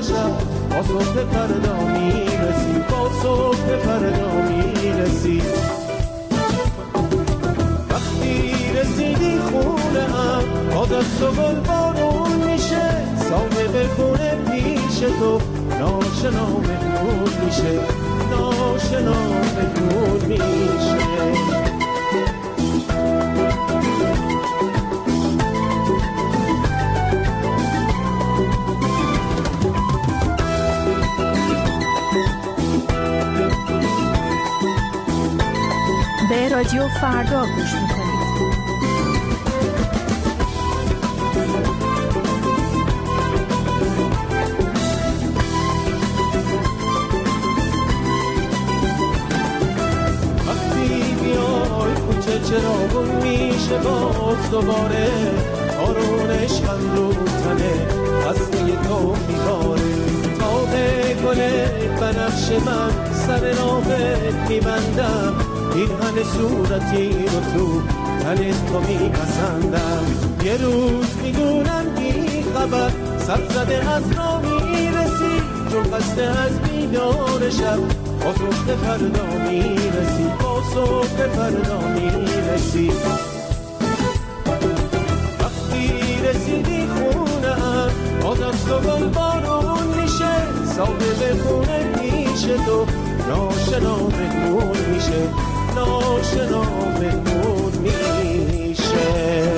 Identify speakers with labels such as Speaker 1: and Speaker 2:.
Speaker 1: شب با صبح فردا میرسی، با صبح فردا میرسی. وقتی رسیدی خونه هم باز از تو گل بارون میشه، صاحب خونه پیش تو ناشنا مهمون میشه، ناشنا مهمون میشه.
Speaker 2: به رادیو فردا گوش میکنید.
Speaker 1: وقتی بیای کوچه چراغون میشه باز دوباره، بارونش هم رو تنه خسته تو میباره. تاب گل بنفش من سر راهت میبندم، این همه صورتی رو تو تنت تو میپسندم. یه روز میدونم بی خبر سر زده از را میرسی، چون قصد از بیدار شب با صبح فردا میرسی، با صبح فردا میرسی. وقتی رسیدی خونه هم باز از تو گل بارون میشه، صاحب خونه پیش تو ناشنا مهمون میشه، ناشنا مهمون میشه.